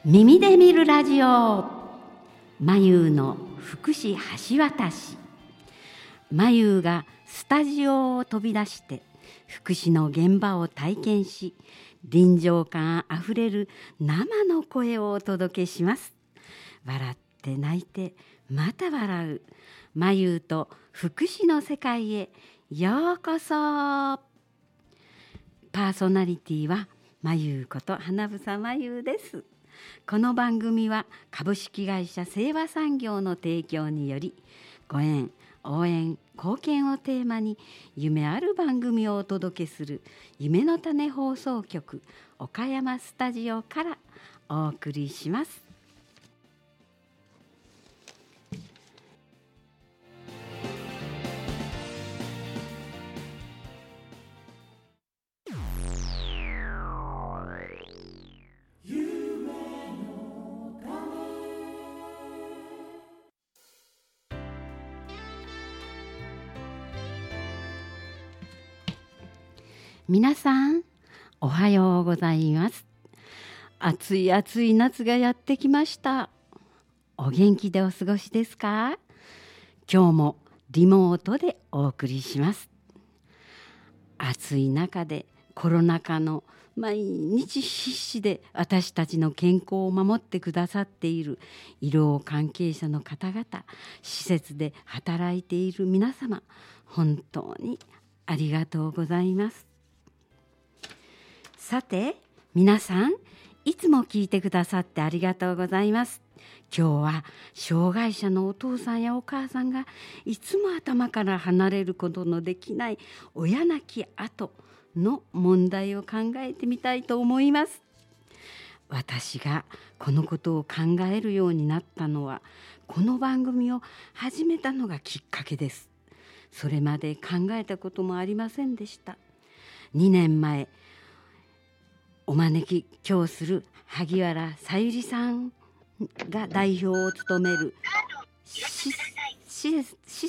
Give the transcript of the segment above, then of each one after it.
耳で見るラジオ、まゆの福祉橋渡し。まゆがスタジオを飛び出して福祉の現場を体験し、臨場感あふれる生の声をお届けします。笑って泣いてまた笑う、まゆと福祉の世界へようこそ。パーソナリティはまゆこと花房まゆです。この番組は株式会社清和産業の提供により、ご縁、応援、貢献をテーマに夢ある番組をお届けする夢の種放送局岡山スタジオからお送りします。皆さんおはようございます。暑い暑い夏がやってきました。お元気でお過ごしですか？今日もリモートでお送りします。暑い中でコロナ禍の毎日必死で私たちの健康を守ってくださっている医療関係者の方々、施設で働いている皆様、本当にありがとうございます。さて皆さん、いつも聞いてくださってありがとうございます。今日は障害者のお父さんやお母さんがいつも頭から離れることのできない親亡き後の問題を考えてみたいと思います。私がこのことを考えるようになったのは、この番組を始めたのがきっかけです。それまで考えたこともありませんでした。2年前お招き今日する萩原さゆりさんが代表を務める施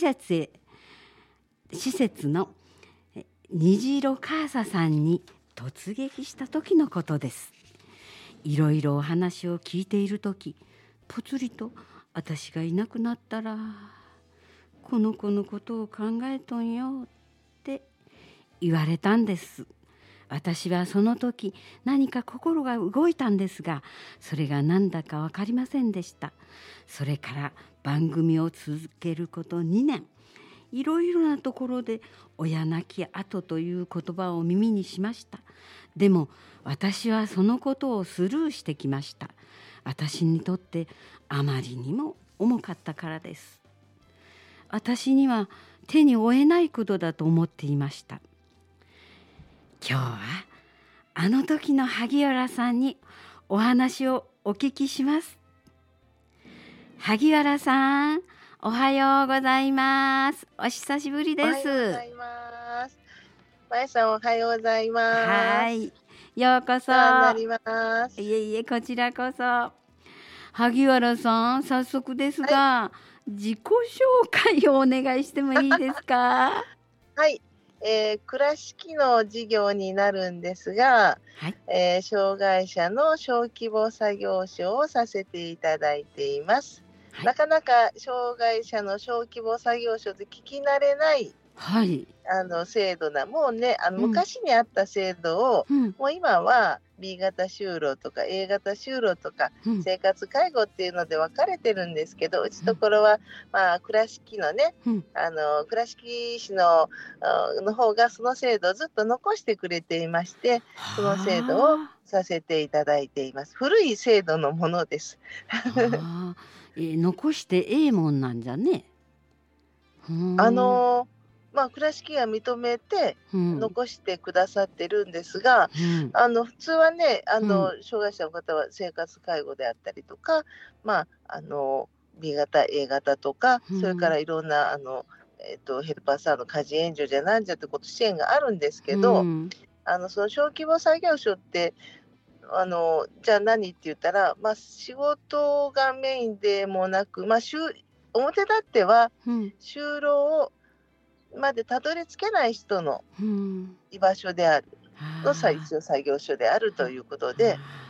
設の虹色カーサさんに突撃した時のことです。いろいろお話を聞いている時、ぽつりと私がいなくなったらこの子のことを考えとんよって言われたんです。私はその時何か心が動いたんですが、それが何だか分かりませんでした。それから番組を続けること2年、いろいろなところで親亡き後という言葉を耳にしました。でも私はそのことをスルーしてきました。私にとってあまりにも重かったからです。私には手に負えないことだと思っていました。今日はあの時の萩原さんにお話をお聞きします。萩原さん、おはようございます。お久しぶりです。 おはようございます。まやさん、おはようございます。 はい、ようこそ。 お世話になります。 いえいえ、こちらこそ。萩原さん、早速ですが、自己紹介をお願いしてもいいですか？ はい、倉敷の事業になるんですが、 はい、 障害者の小規模作業所をさせていただいています。 はい、 なかなか障害者の小規模作業所って聞き慣れないはい、 制度もうね、昔にあった制度を、もう今は B 型就労とか A 型就労とか、生活介護っていうので分かれてるんですけど、うちところは、倉敷のね、倉敷市の方がその制度をずっと残してくれていまして、その制度をさせていただいています。古い制度のものです。 残してええもんなんじゃね。 倉敷が認めて残してくださってるんですが、普通はね、障害者の方は生活介護であったりとか、B 型 A 型とか、それからいろんなヘルパーさんの家事援助じゃなんじゃってこと支援があるんですけど、その小規模作業所ってじゃあ何って言ったら、仕事がメインでもなく、表立っては就労までたどり着けない人の居場所であるの一応作業所であるということで、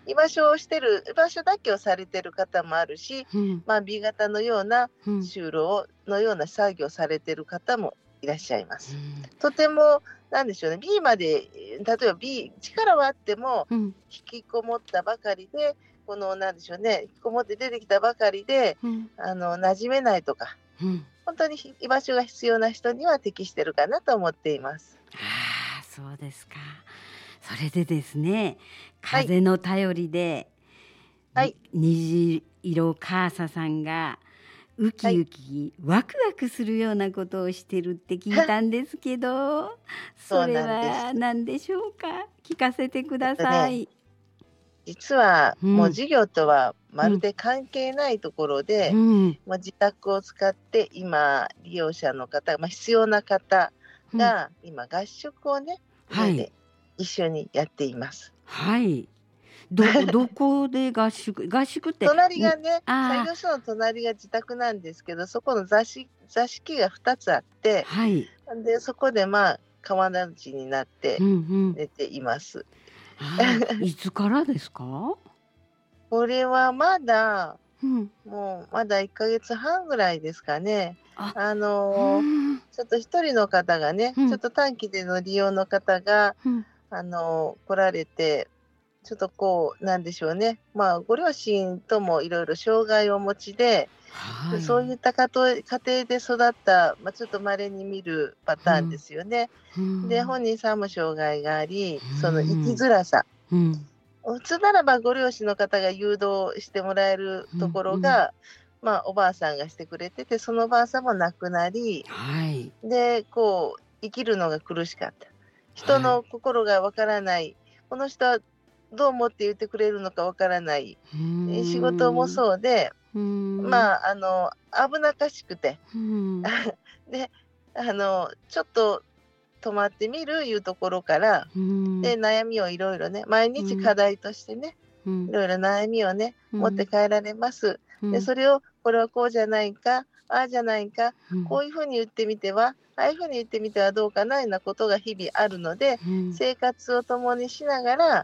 居場所だけをされてる方もあるし、B 型のような就労のような作業をされてる方もいらっしゃいます。とてもなんでしょうね、B まで例えば B 力はあっても、引きこもったばかりでなんでしょうね、引きこもって出てきたばかりで、馴染めないとか、本当に居場所が必要な人には適してるかなと思っています。 そうですか。それでですね、風の便りで、虹色カーサさんがウキウキ、ワクワクするようなことをしてるって聞いたんですけどそれは何でしょうか。聞かせてください。 実はもう授業とはまるで関係ないところで、自宅を使って今利用者の方、必要な方が今合宿をね、家で一緒にやっています。 どこで合宿って隣がね、作業所の隣が自宅なんですけど、そこの座敷が2つあって、でそこで川の字になって寝ています。 いつからですか？ これはまだ、もうまだ1ヶ月半ぐらいですかね。ちょっと一人の方がね、ちょっと短期での利用の方が、来られて、ちょっとなんでしょうね、ご両親ともいろいろ障害をお持ちで、そういった家庭で育った、ちょっと稀に見るパターンですよね。で本人さんも障害があり、その生きづらさ、普通ならばご両親の方が誘導してもらえるところが、おばあさんがしてくれてて、そのおばあさんも亡くなり、で生きるのが苦しかった。人の心がわからない、この人はどう思って言ってくれるのかわからない、仕事もそうで、危なっかしくてでちょっと泊まってみるいうところから、で悩みをいろいろね、毎日課題としてね、いろいろ悩みをね、持って帰られます。でそれをこれはこうじゃないか、ああじゃないか、こういうふうに言ってみては、ああいうふうに言ってみてはどうかなようなことが日々あるので、生活を共にしながら、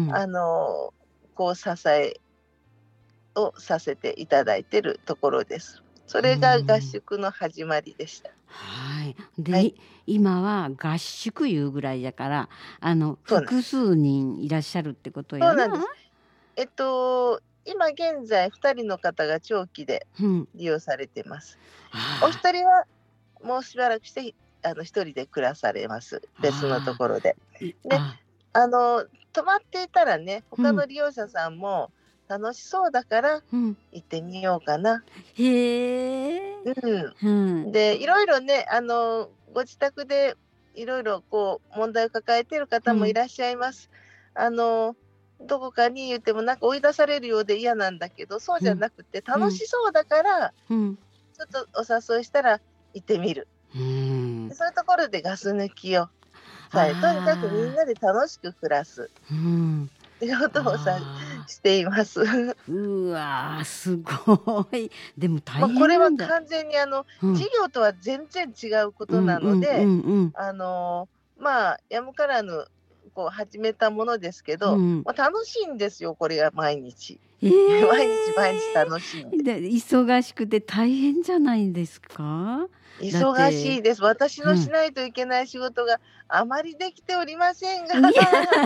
支えをさせていただいているところです。それが合宿の始まりでした。 で、今は合宿いうぐらいだから複数人いらっしゃるってことよな。 そうなんです。今現在2人の方が長期で利用されています。お一人はもうしばらくして1人で暮らされます。別のところで。で泊まっていたらね、他の利用者さんも楽しそうだから行ってみようかな。でいろいろね、ご自宅でいろいろ問題を抱えている方もいらっしゃいます。どこかに言っても追い出されるようで嫌なんだけど、そうじゃなくて楽しそうだから、ちょっとお誘いしたら行ってみる。そういうところでガス抜きをとにかくみんなで楽しく暮らす。っていうことをしています。 うわ、すごい。でも大変これは完全に事業とは全然違うことなので、やむからぬ始めたものですけど、楽しいんですよ、これが毎日。毎日楽しいんで。 忙しくて大変じゃないですか？ 忙しいです。私のしないといけない仕事があまりできておりませんが、も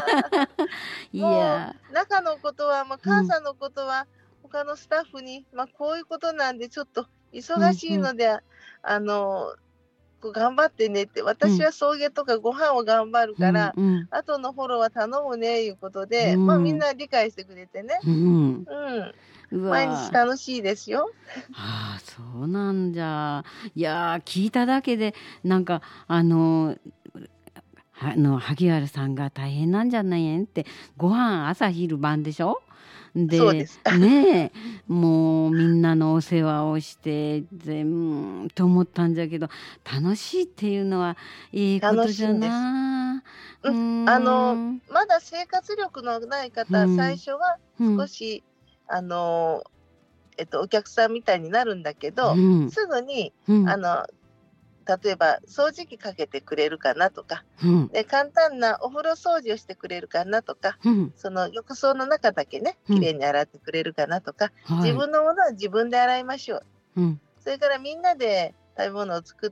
う中のことは、母さんのことは他のスタッフに、こういうことなんでちょっと忙しいので、頑張ってねって、私は送迎とかご飯を頑張るから、後のフォローは頼むねいうことで、みんな理解してくれてね。毎日楽しいですよ。 そうなんじゃ。いや聞いただけでなんか萩原さんが大変なんじゃないんって。ご飯朝昼晩でしょ。でねえ、もうみんなのお世話をして全部と思ったんじゃけど、楽しいっていうのはいいことじゃな。 まだ生活力のない方、最初は少しお客さんみたいになるんだけど、すぐに例えば掃除機かけてくれるかなとか、で簡単なお風呂掃除をしてくれるかなとか、その浴槽の中だけねきれいに洗ってくれるかなとか、自分のものは自分で洗いましょう、それからみんなで食べ物を作って、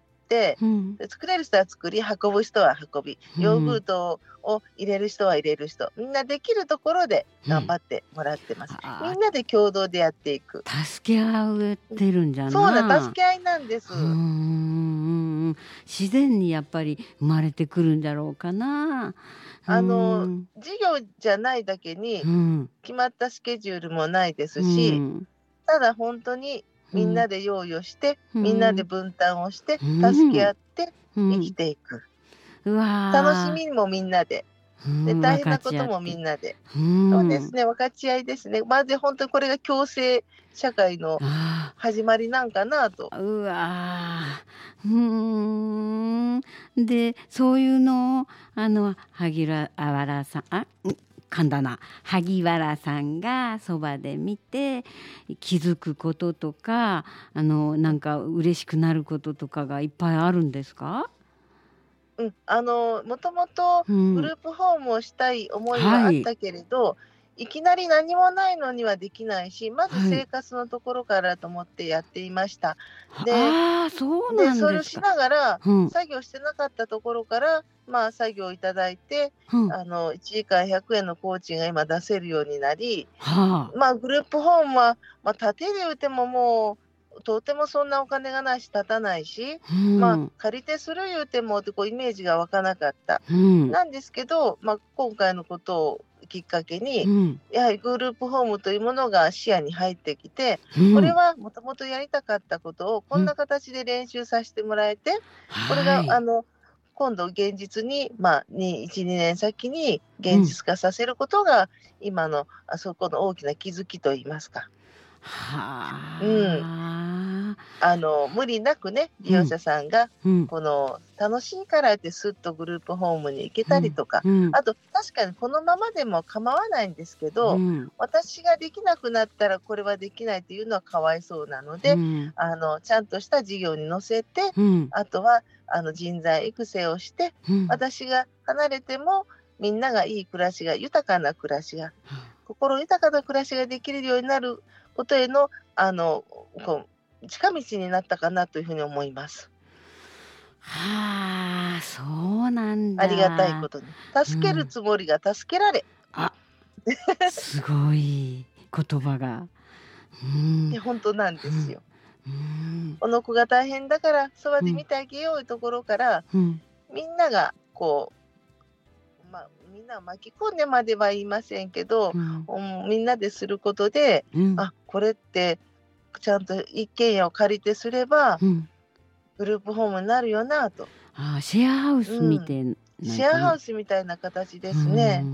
作れる人は作り、運ぶ人は運び、ヨーグルトを入れる人は入れる人、みんなできるところで頑張ってもらってます、みんなで共同でやっていく、 助け合ってるんじゃない。 そうだ、助け合いなんです。 自然にやっぱり生まれてくるんだろうかな。 授業じゃないだけに決まったスケジュールもないですし、ただ本当にみんなで用意をして、みんなで分担をして、助け合って生きていく、楽しみもみんなで、で大変なこともみんなで、そうですね、分かち合いですね。まず本当にこれが共生社会の始まりなんかなと。 でそういうのを萩原さん噛んだな、萩原さんがそばで見て気づくこととかなんか嬉しくなることとかがいっぱいあるんですか？ もともとグループホームをしたい思いはあったけれど、いきなり何もないのにはできないし、まず生活のところからと思ってやっていました。で、それをしながら、作業してなかったところから、作業いただいて、1時間100円の工賃が今出せるようになり、グループホームは、建てる言うてももう、とてもそんなお金がないし建たないし、借り手する言うてもイメージが湧かなかった、なんですけど、今回のことをきっかけに、やはりグループホームというものが視野に入ってきて、これはもともとやりたかったことをこんな形で練習させてもらえて、これが今度現実に、1、2年先に現実化させることが今のそこの大きな気づきといいますか。無理なくね、利用者さんがこの楽しいからってすっとグループホームに行けたりとか、あと確かにこのままでも構わないんですけど、私ができなくなったらこれはできないっていうのはかわいそうなので、ちゃんとした事業に乗せて、あとは人材育成をして、私が離れてもみんながいい暮らしが、豊かな暮らしが、心豊かな暮らしができるようになることへの近道になったかなというふうに思います。 そうなんだ。 ありがたいことに助けるつもりが助けられ、 すごい言葉が、 本当なんですよ。この子が大変だからそばで見てあげようというところから、みんながみんなを巻き込んでまでは言いませんけど、みんなですることで、これってちゃんと一軒家を借りてすれば、グループホームになるよなと。 シェアハウスみたいな、 シェアハウスみたいな形ですね。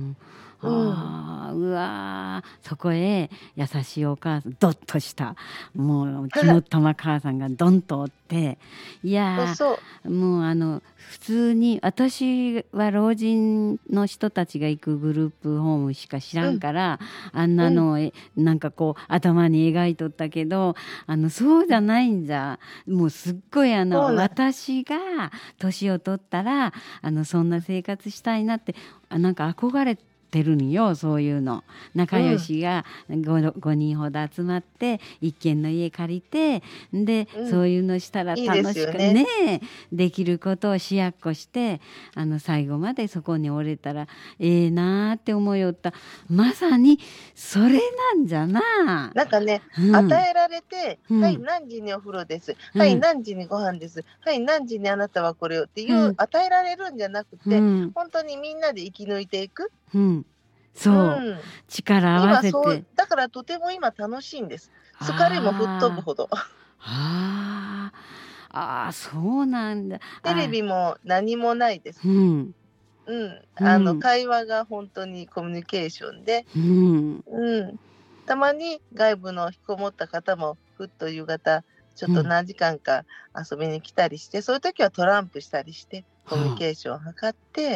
そこへ優しいお母さん、ドッとしたもう肝っ玉母さんがドンとおって、もう普通に私は老人の人たちが行くグループホームしか知らんから、あんなのをなんか頭に描いとったけど、そうじゃないんじゃ、もうすっごい私が年を取ったらそんな生活したいなってなんか憧れてるんよ。そういうの仲良しが 5人ほど集まって一軒の家借りて、で、そういうのしたら楽しくねできることをしやっこして、最後までそこにおれたらええなって思いよった。まさにそれなんじゃな。 なんかね、与えられて、はい何時にお風呂です、はい何時にご飯です、はい何時にあなたはこれをっていう、与えられるんじゃなくて、本当にみんなで生き抜いていく。 そう、力合わせて。 だからとても今楽しいんです。疲れも吹っ飛ぶほど。 そうなんだ。 テレビも何もないです。会話が本当にコミュニケーションで、たまに外部の引きこもった方もふっと夕方ちょっと何時間か遊びに来たりして、そういう時はトランプしたりしてコミュニケーションを図って、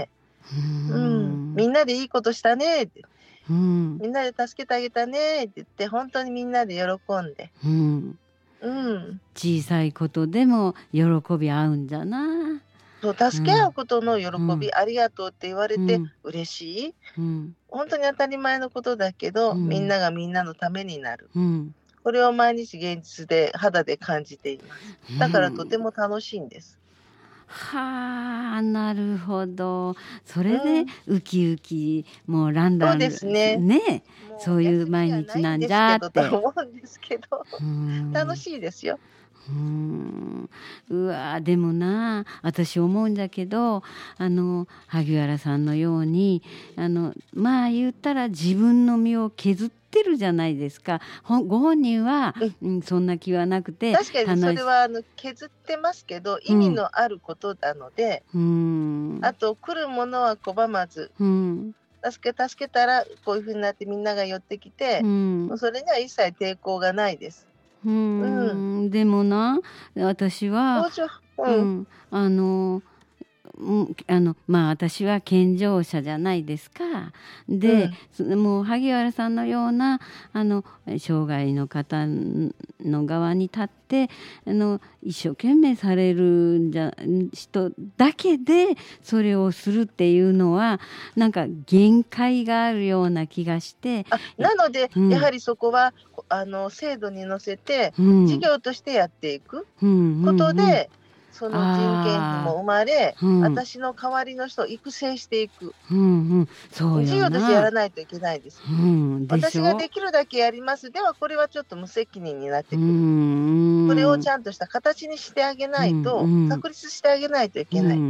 みんなでいいことしたねって、みんなで助けてあげたねって言って、本当にみんなで喜んで、 小さいことでも喜び合うんじゃな。 そう助け合うことの喜び、ありがとうって言われて嬉しい、本当に当たり前のことだけど、みんながみんなのためになる、これを毎日現実で肌で感じています。だからとても楽しいんです。 はあ、なるほど。それでウキウキ、もうランラン、 そうですね。 ね、そういう毎日なんじゃって思うんですけど、楽しいですよ。 うわでもな、私思うんだけど、萩原さんのようにまあ言ったら自分の身を削ってるじゃないですか。ご本人は、そんな気はなくて、 確かにそれは削ってますけど、意味のあることなので、あと来るものは拒まず、助けたらこういうふうになってみんなが寄ってきて、それには一切抵抗がないです。 でもな、私は、まあ私は健常者じゃないですか。で、もう萩原さんのような障害の方の側に立って一生懸命される人だけでそれをするっていうのはなんか限界があるような気がして、 なので、やはりそこは制度に乗せて事業としてやっていくことで、その人件費も生まれ、私の代わりの人を育成していく、 そう事業としてやらないといけないです。私ができるだけやります。ではこれはちょっと無責任になってくる。これをちゃんとした形にしてあげないと、確立してあげないといけない。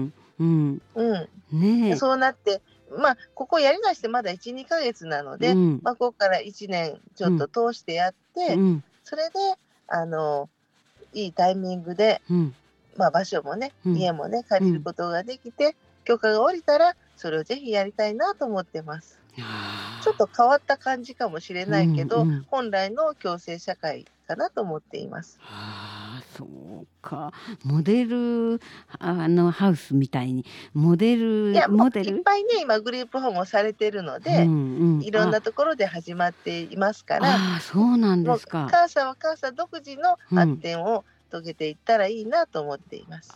そうなって、ここやりだしてまだ 1,2 ヶ月なので、ここから1年ちょっと通してやって、それでいいタイミングで、場所もね、家もね借りることができて、許可が下りたらそれをぜひやりたいなと思ってます。ちょっと変わった感じかもしれないけど、本来の共生社会かなと思っています。 そうか、モデルハウスみたいにモデルいっぱいね今グループホームをされてるので、いろんなところで始まっていますから。 そうなんですか。 母さんは母さん独自の発展を遂げていったらいいなと思っています。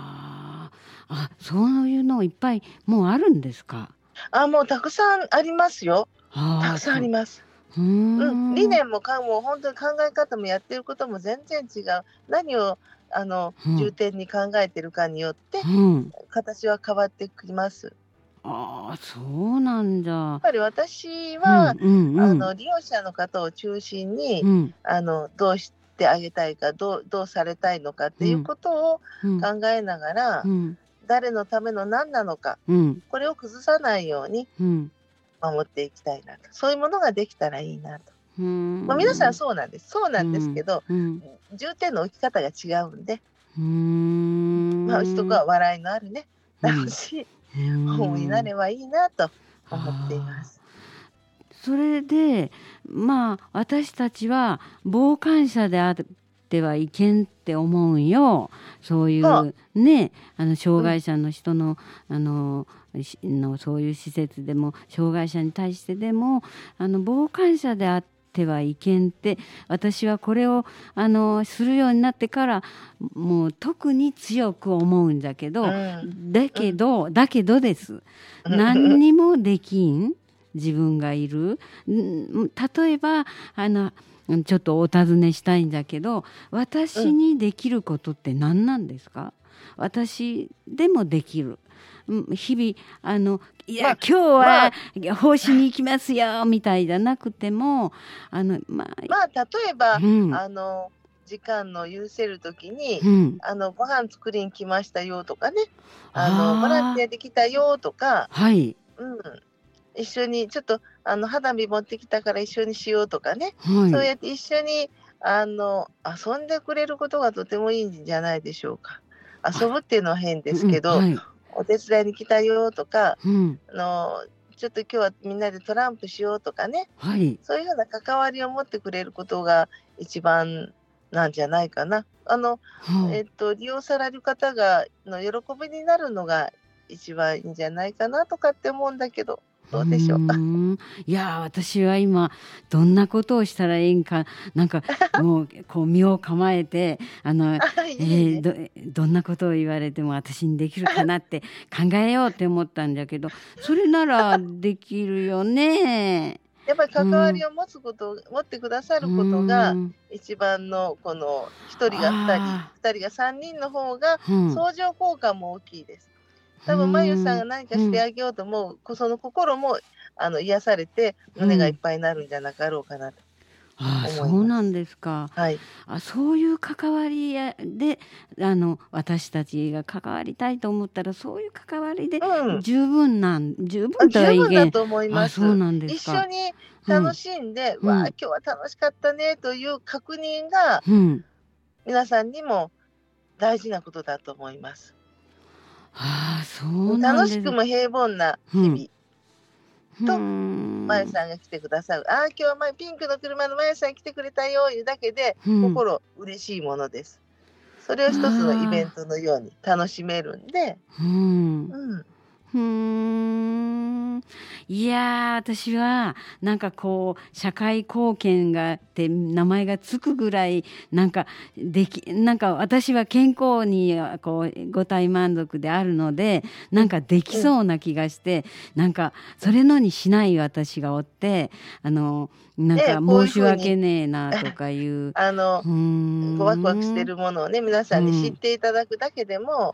そういうのいっぱいもうあるんですか。 もうたくさんありますよ。たくさんあります。理念も本当に考え方もやってることも全然違う。何を重点に考えてるかによって、形は変わってきます。 そうなんだ。やっぱり私は、利用者の方を中心に、どうしてあげたいか、どうされたいのかっていうことを考えながら、誰のための何なのか、これを崩さないように守っていきたいなと。そういうものができたらいいなと。皆さんそうなんです。そうなんですけど、重点の置き方が違うんで、うちとかは笑いのあるね、楽しい本になればいいなと思っています。 それで私たちは傍観者であってはいけんって思うんよ。そういうね、障害者の人のそういう施設でも障害者に対してでも傍観者であってはいけんって、私はこれをするようになってからもう特に強く思うんだけど、だけどです、何にもできん自分がいる。例えばちょっとお尋ねしたいんだけど、私にできることって何なんですか。私でもできる。日々いや、今日は奉仕に行きますよみたいじゃなくても例えば、時間の許せる時に、ご飯作りに来ましたよとかね、ボランティアできたよとか、一緒にちょっと花火持ってきたから一緒にしようとかね、そうやって一緒に遊んでくれることがとてもいいんじゃないでしょうか。遊ぶっていうのは変ですけど、お手伝いに来たよとか、ちょっと今日はみんなでトランプしようとかね、そういうような関わりを持ってくれることが一番なんじゃないかな。利用される方の喜びになるのが一番いいんじゃないかなとかって思うんだけど。 どうでしょう。 いや私は今どんなことをしたらいいんかなんかもうこう身を構えていいね。 どんなことを言われても私にできるかなって考えようって思ったんだけどそれならできるよね。 やっぱり関わりを持ってくださることが一番のこの1人が2人2人が3人の方が相乗効果も大きいです。多分まゆさんが何かしてあげようと思うその心も癒されて胸がいっぱいになるんじゃなかろうかなと思います。 そうなんですか。 はい。 そういう関わりで私たちが関わりたいと思ったらそういう関わりで十分だと思います。 そうなんですか。 一緒に楽しんで、わあ今日は楽しかったねという確認が、皆さんにも大事なことだと思います。 そうなん楽しくも平凡な日々と、まゆさんが来てくださる。今日はピンクの車のまゆさん来てくれたよいうだけで、心嬉しいものです。それを一つのイベントのように楽しめるんで。 いや私はなんかこう社会貢献がって名前がつくぐらいなんか私は健康にこう五体満足であるのでなんかできそうな気がしてなんかそれのにしない私がおってなんか申し訳ねえなとかいうワクワクしてるものをね皆さんに知っていただくだけでも、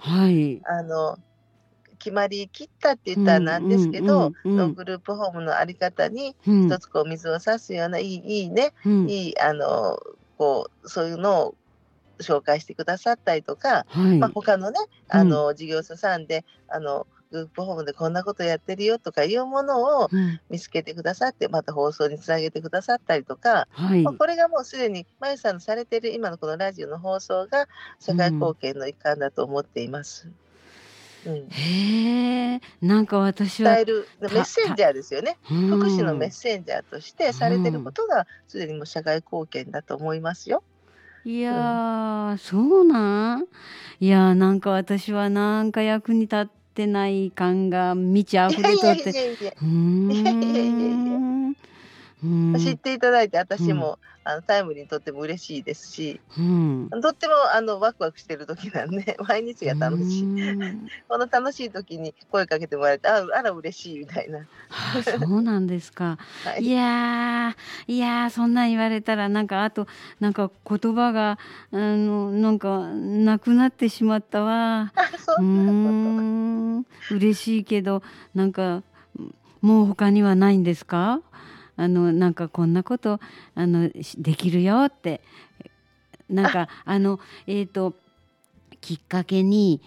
決まりきったって言ったらなんですけど、グループホームのあり方に一つこう水を差すようないいね、いいこうそういうのを紹介してくださったりとか、他のね事業者さんでグループホームでこんなことやってるよとかいうものを見つけてくださってまた放送につなげてくださったりとか、これがもうすでにまゆさんのされている今のこのラジオの放送が社会貢献の一環だと思っています。 なんか私は伝えるメッセンジャーですよね。福祉のメッセンジャーとしてされてることがすでにもう社会貢献だと思いますよ。 いやそうなんいやなんか私はなんか役に立ってない感が満ち溢れとって知っていただいて私もタイムリーにとっても嬉しいですし、とってもワクワクしてる時なんで毎日が楽しいこの楽しい時に声かけてもらえてあら嬉しいみたいな。 そうなんですか。いやそんなん言われたらなんかあとなんか言葉がなんかなくなってしまったわ。嬉しいけどなんかもう他にはないんですか？なんかこんなことできるよってなんかきっかけに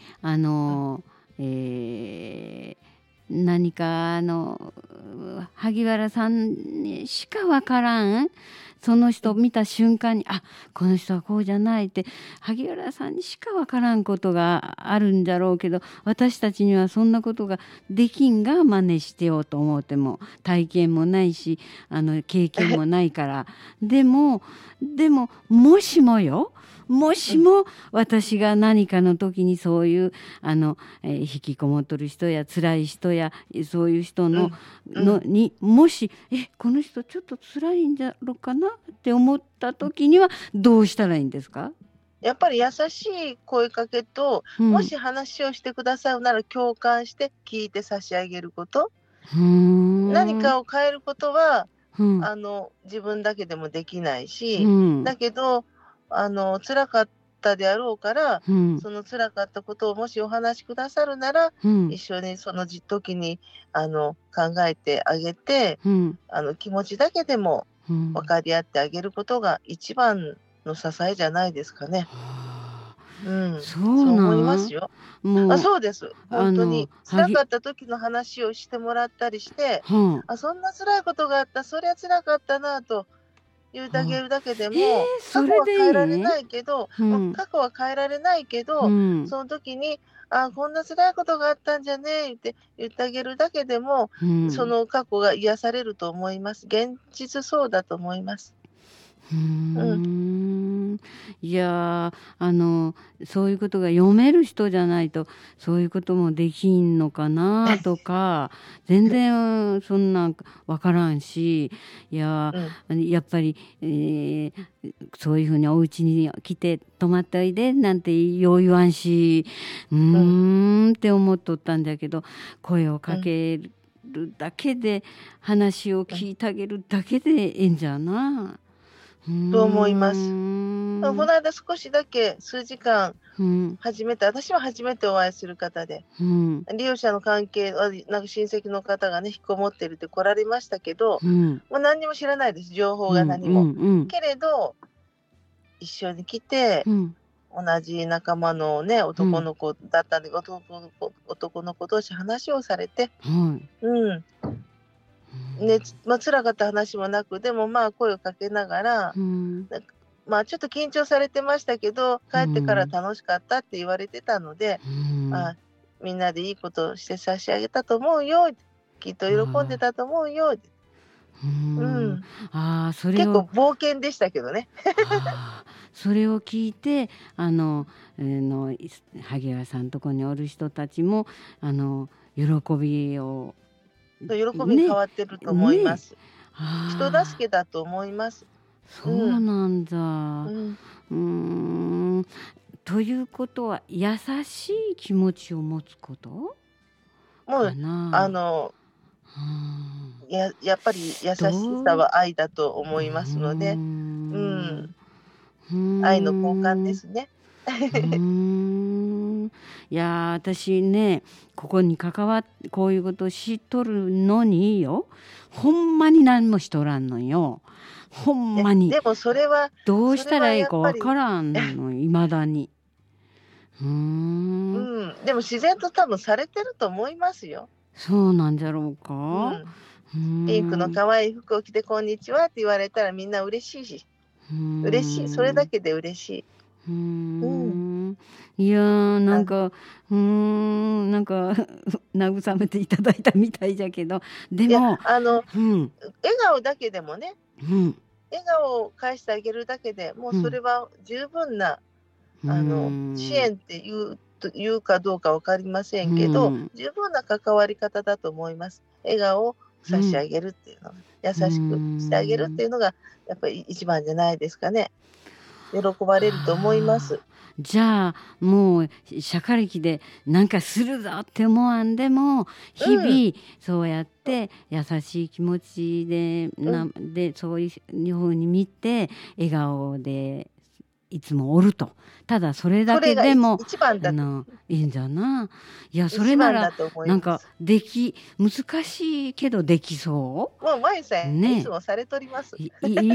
何か萩原さんにしかわからんその人を見た瞬間にこの人はこうじゃないって萩原さんにしかわからんことがあるんだろうけど私たちにはそんなことができんが真似してようと思っても体験もないし経験もないからでももしも私が何かの時にそういう引きこもっとる人や辛い人やそういう人にもしこの人ちょっと辛いんじゃろうかなって思った時にはどうしたらいいんですか？ やっぱり優しい声かけと、もし話をしてくださるなら共感して聞いて差し上げること。何かを変えることは自分だけでもできないし、だけど辛かったであろうから、その辛かったことをもしお話しくださるなら、一緒にその時に考えてあげて、気持ちだけでも分かり合ってあげることが一番の支えじゃないですかね。そう思いますよ。そうです。本当に辛かった時の話をしてもらったりして、そんな辛いことがあった、そりゃ辛かったなと言うてあげるだけでも、過去は変えられないけど、その時にこんな辛いことがあったんじゃねって言ってあげるだけでも、その過去が癒されると思います。現実そうだと思います。 いやそういうことが読める人じゃないとそういうこともできんのかなとか全然そんなん分からんし、いや、やっぱり、そういうふうにお家に来て泊まっておいでなんてよう言わんし、って思っとったんだけど、声をかけるだけで、話を聞いてあげるだけでええんじゃな。 と思います。この間少しだけ数時間私は初めてお会いする方で、利用者の関係はなんか親戚の方がね引きこもってるって来られましたけど、もう何にも知らないです、情報が何も。けれど一緒に来て、同じ仲間のね男の子だったんで、男の子同士話をされて、ね、辛かった話もなく、でも声をかけながら、ちょっと緊張されてましたけど帰ってから楽しかったって言われてたので、みんなでいいことをして差し上げたと思うよ、きっと喜んでたと思うよ。 それを結構冒険でしたけどね。 それを聞いて萩原さんとこにおる人たちも喜びに変わってると思います。人助けだと思います。 そうなんだ。ということは優しい気持ちを持つことかな。 やっぱり優しさは愛だと思いますので、愛の交換ですね。 いや私ねここに関わってこういうことを知っとるのによ、ほんまに何もしとらんのよ。ほんまに。 でもそれはどうしたらいいかわからんのいまだに。 でも自然と多分されてると思いますよ。 そうなんじゃろうか。 ピンクの可愛い服を着てこんにちはって言われたらみんな嬉しいし、嬉しい、それだけで嬉しい。 いやなんか慰めていただいたみたいじゃけど、でも笑顔だけでもね、笑顔を返してあげるだけでもうそれは十分な、支援っていうかどうか分かりませんけど、十分な関わり方だと思います。笑顔を差し上げるっていうのが、優しくしてあげるっていうのがやっぱり一番じゃないですかね。喜ばれると思います。 じゃあもうしゃかりきでなんかするぞって思わんでも日々そうやって優しい気持ちで、でそういうふうに見て笑顔でいつもおると、ただそれだけでもいいんじゃな。いやそれならなんか難しいけどできそう。 もう舞さん、いつもされとります。 い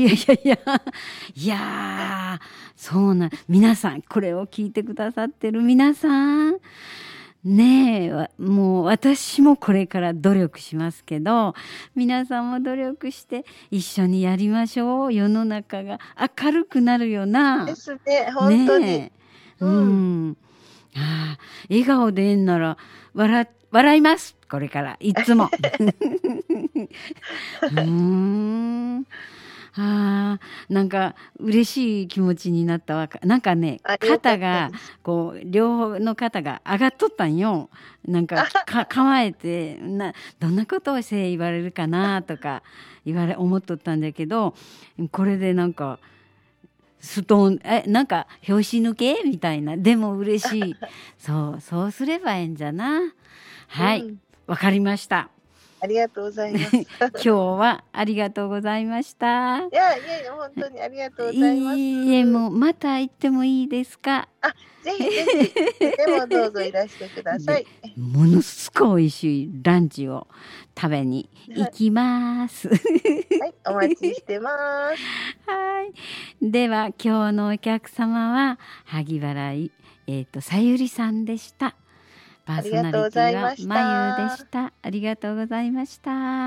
やそうな、皆さんこれを聞いてくださってる皆さんねえ、もう私もこれから努力しますけど、皆さんも努力して一緒にやりましょう。世の中が明るくなるよな。 ですね、本当に。 笑顔でええんなら笑います。これからいつも。なんか嬉しい気持ちになったわ。なんかね、肩がこう両方の肩が上がっとったんよ。なんか構えてどんなことを言われるかなとか思っとったんだけど、これでなんかストーンなんか拍子抜けみたいな、でも嬉しい。そうすればええんじゃな。はい、わかりました。 ありがとうございます。 今日はありがとうございました。 いや本当にありがとうございます。 もうまた行ってもいいですか。 ぜひぜひ。でもどうぞいらしてください。 ものすごい美味しいランチを食べに行きます。はい、 お待ちしてます。 はい。では今日のお客様は萩原さゆりさんでした。パーソナリティはまゆでした。ありがとうございました。